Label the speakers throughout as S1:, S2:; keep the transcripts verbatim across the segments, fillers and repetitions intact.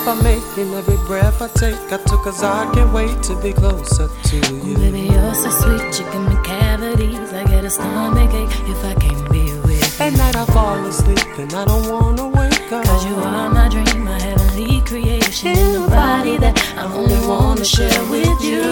S1: by making every breath I take. I took cause I can't wait to be closer to you.
S2: Baby, you're so sweet, you give me cavities. I get a stomach ache if I can't be with you.
S1: At night I fall asleep and I don't wanna wake up.
S2: Cause you are my dream, my heavenly creation. In a body that I only wanna share with you.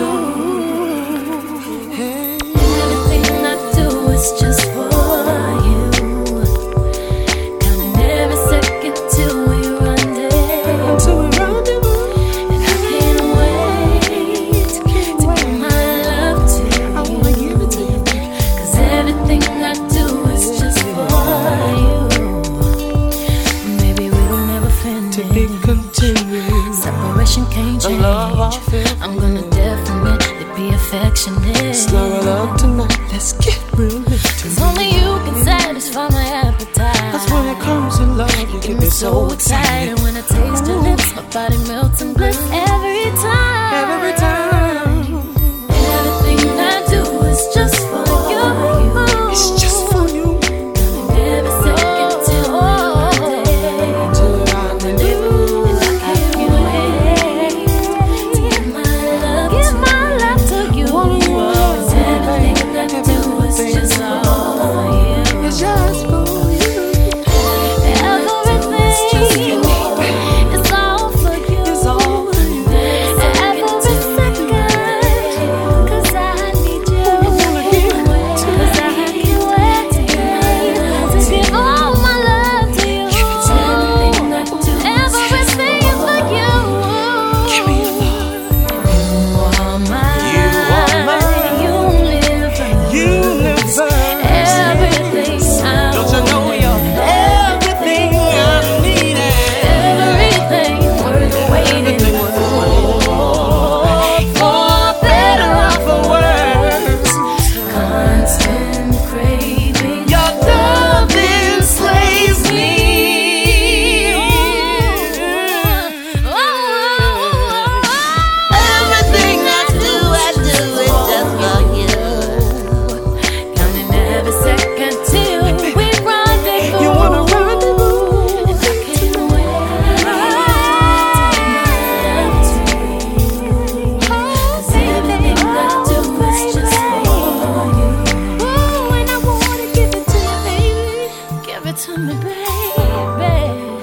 S1: Hey.
S2: Everything I do is just for you. Counting every second till we run down.
S1: Till we rendezvous.
S2: And I can't wait to give my love to you.
S1: I wanna give it to you.
S2: Cause everything I do is just for you. Maybe we will never finish.
S1: To be continued.
S2: Separation can't
S1: The
S2: change.
S1: love I feel.
S2: I'm gonna definitely be affectionate.
S1: Snuggle up tonight, let's get real into
S2: Cause only you can satisfy my appetite.
S1: That's when it comes to love, you
S2: Get
S1: get
S2: me
S1: me
S2: so
S1: so
S2: excited
S1: excited.
S2: when I taste your lips. My body melts and bliss every time.
S1: Every time.
S2: Everything I do is just for you.
S1: It's just for you.
S2: Every second till one day.
S1: Till we rendezvous.
S2: And I can't wait to give my love, give my love to you. Cause everything I do is just for you.
S1: It's just for you.
S2: Everything is all for you.
S1: It's all for you.
S2: Every second, cause I need you.
S1: wanna give it to you.
S2: Cause I can't wait to give all my love to you. Everything I do, everything is for you.
S1: Give me your love.
S2: You are mine.
S1: You are mine.
S2: You live for me.
S1: You live first.
S2: Everything I
S1: Don't you know
S2: want.
S1: you're everything I needed?
S2: Everything worth waiting for. For better or for worse. Constant craving.
S1: Your love enslaves me.
S3: Everything I do, I do it just for you.
S2: Counting every second till we rendezvous.
S1: You wanna rendezvous?
S2: And I can't wait to give my love to you. 'Cause everything I do is just for you. Ooh, and I wanna give it to you, baby. Give it to me, baby.